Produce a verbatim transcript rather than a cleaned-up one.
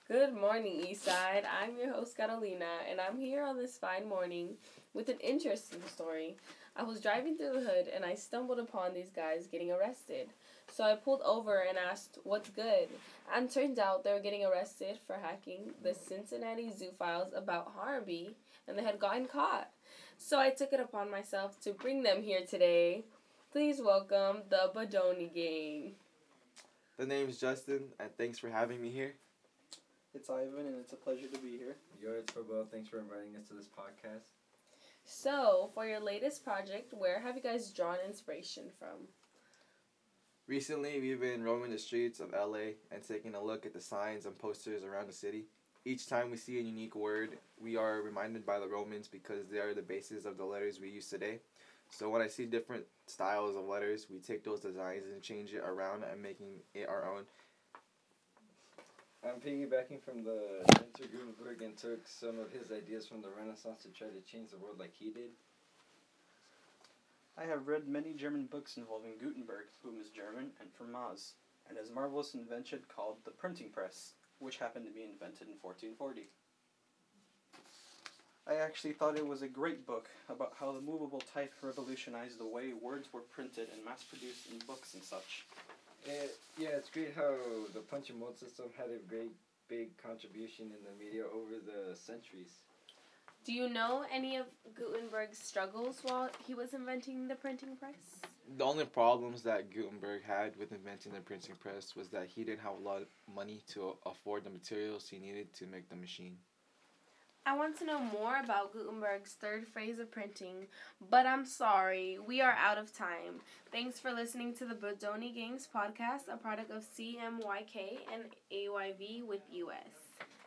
Good morning, Eastside. I'm your host, Carolina, and I'm here on this fine morning with an interesting story. I was driving through the hood and I stumbled upon these guys getting arrested. So I pulled over and asked, "What's good?" And turns out they were getting arrested for hacking the Cincinnati Zoo files about Harvey, and they had gotten caught. So I took it upon myself to bring them here today. Please welcome the Bodoni Gang. The name's Justin, and thanks for having me here. It's Ivan, and it's a pleasure to be here. Yo, it's Bobo. Thanks for inviting us to this podcast. So, for your latest project, where have you guys drawn inspiration from? Recently, we've been roaming the streets of L A and taking a look at the signs and posters around the city. Each time we see a unique word, we are reminded by the Romans because they are the basis of the letters we use today. So when I see different styles of letters, we take those designs and change it around and making it our own. I'm piggybacking from the Enter Gutenberg and took some of his ideas from the Renaissance to try to change the world like he did. I have read many German books involving Gutenberg, whom is German, and Fermat, and his marvelous invention called the printing press, which happened to be invented in fourteen forty. I actually thought it was a great book about how the movable type revolutionized the way words were printed and mass-produced in books and such. It, yeah, it's great how the punch and mold system had a great big contribution in the media over the centuries. Do you know any of Gutenberg's struggles while he was inventing the printing press? The only problems that Gutenberg had with inventing the printing press was that he didn't have a lot of money to afford the materials he needed to make the machine. I want to know more about Gutenberg's third phase of printing, but I'm sorry, we are out of time. Thanks for listening to the Bodoni Gangs podcast, a product of C M Y K and A Y V with U S.